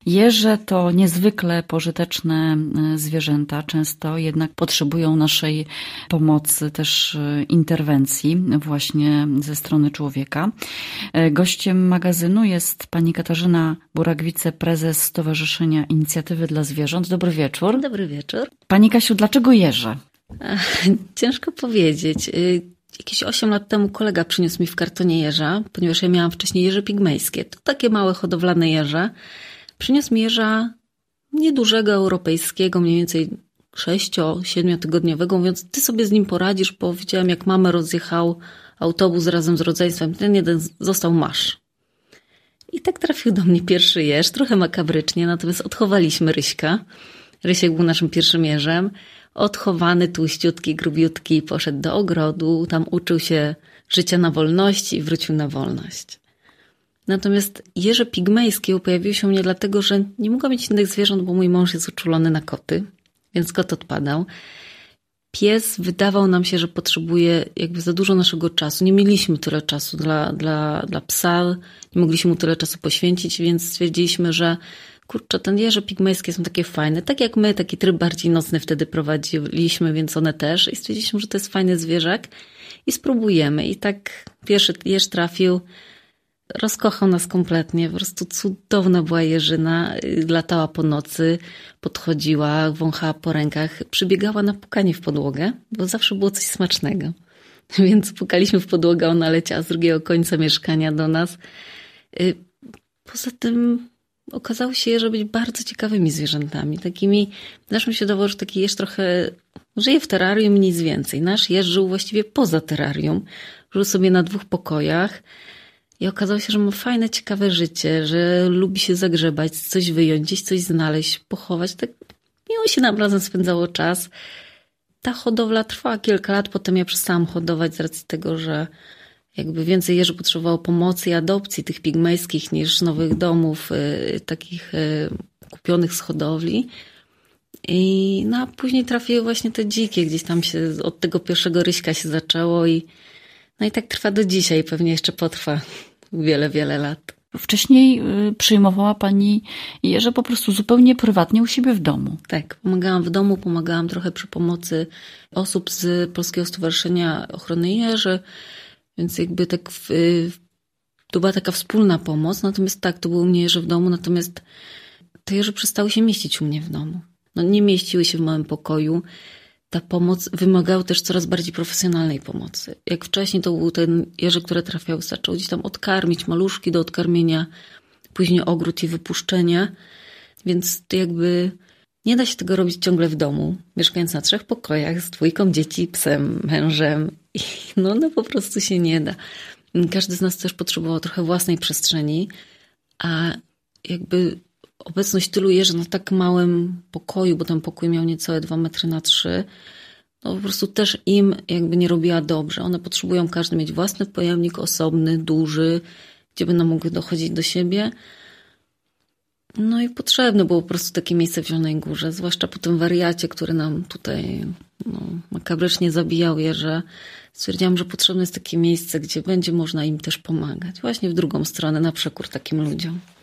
Jeże to niezwykle pożyteczne zwierzęta, często jednak potrzebują naszej pomocy, też interwencji właśnie ze strony człowieka. Gościem magazynu jest pani Katarzyna Burak, wiceprezes Stowarzyszenia Inicjatywy dla Zwierząt. Dobry wieczór. Dobry wieczór. Pani Kasiu, dlaczego jeże? Ciężko powiedzieć. Jakieś 8 lat temu kolega przyniósł mi w kartonie jeża, ponieważ ja miałam wcześniej jeże pigmejskie. To takie małe, hodowlane jeże. Przyniósł mi jeża niedużego, europejskiego, mniej więcej 6-7 tygodniowego, mówiąc, ty sobie z nim poradzisz, bo widziałam, jak mamę rozjechał autobus razem z rodzeństwem. Ten jeden został, masz. I tak trafił do mnie pierwszy jeż, trochę makabrycznie, natomiast odchowaliśmy Ryśka. Rysiek był naszym pierwszym jeżem. Odchowany, tłuściutki, grubiutki, poszedł do ogrodu, tam uczył się życia na wolności i wrócił na wolność. Natomiast jeże pigmejskie pojawiły się u mnie dlatego, że nie mogłam mieć innych zwierząt, bo mój mąż jest uczulony na koty, więc kot odpadał. Pies wydawał nam się, że potrzebuje jakby za dużo naszego czasu. Nie mieliśmy tyle czasu dla psa, nie mogliśmy mu tyle czasu poświęcić, więc stwierdziliśmy, że kurczę, te jeże pigmejskie są takie fajne. Tak jak my, taki tryb bardziej nocny wtedy prowadziliśmy, więc one też. I stwierdziliśmy, że to jest fajny zwierzak i spróbujemy. I tak pierwszy jeż trafił, rozkochał nas kompletnie. Po prostu cudowna była jeżyna. Latała po nocy, podchodziła, wąchała po rękach, przybiegała na pukanie w podłogę, bo zawsze było coś smacznego. Więc pukaliśmy w podłogę, ona leciała z drugiego końca mieszkania do nas. Poza tym okazało się jeże być bardzo ciekawymi zwierzętami. Takimi, naszym się dawało, że taki jeż trochę żyje w terrarium i nic więcej. Nasz jeż żył właściwie poza terrarium. Żył sobie na 2 pokojach i okazało się, że ma fajne, ciekawe życie, że lubi się zagrzebać, coś wyjąć, gdzieś coś znaleźć, pochować. Tak miło się nam razem spędzało czas. Ta hodowla trwała kilka lat, potem ja przestałam hodować z racji tego, że jakby więcej jeży potrzebowało pomocy i adopcji tych pigmejskich niż nowych domów, takich kupionych z hodowli. A później trafiły właśnie te dzikie, gdzieś tam się od tego pierwszego Ryśka się zaczęło i tak trwa do dzisiaj, pewnie jeszcze potrwa wiele, wiele lat. Wcześniej przyjmowała pani jeże po prostu zupełnie prywatnie u siebie w domu. Tak, pomagałam w domu, pomagałam trochę przy pomocy osób z Polskiego Stowarzyszenia Ochrony Jeży, więc jakby tak to była taka wspólna pomoc, natomiast tak, to było u mnie jeże w domu, natomiast te jeże przestały się mieścić u mnie w domu. Nie mieściły się w małym pokoju. Ta pomoc wymagała też coraz bardziej profesjonalnej pomocy. Jak wcześniej to był ten jeże, które trafiał, zaczął gdzieś tam odkarmić, maluszki do odkarmienia, później ogród i wypuszczenie, więc to jakby nie da się tego robić ciągle w domu, mieszkając na 3 pokojach z 2 dzieci, psem, mężem. I po prostu się nie da. Każdy z nas też potrzebował trochę własnej przestrzeni, a jakby obecność tylu jeży na tak małym pokoju, bo ten pokój miał niecałe 2,3 m, po prostu też im jakby nie robiła dobrze. One potrzebują każdy mieć własny pojemnik osobny, duży, gdzie będą mogły dochodzić do siebie. I potrzebne było po prostu takie miejsce w Zielonej Górze, zwłaszcza po tym wariacie, który nam tutaj makabrycznie zabijał jeże. Stwierdziłam, że potrzebne jest takie miejsce, gdzie będzie można im też pomagać. Właśnie w drugą stronę, na przekór takim ludziom.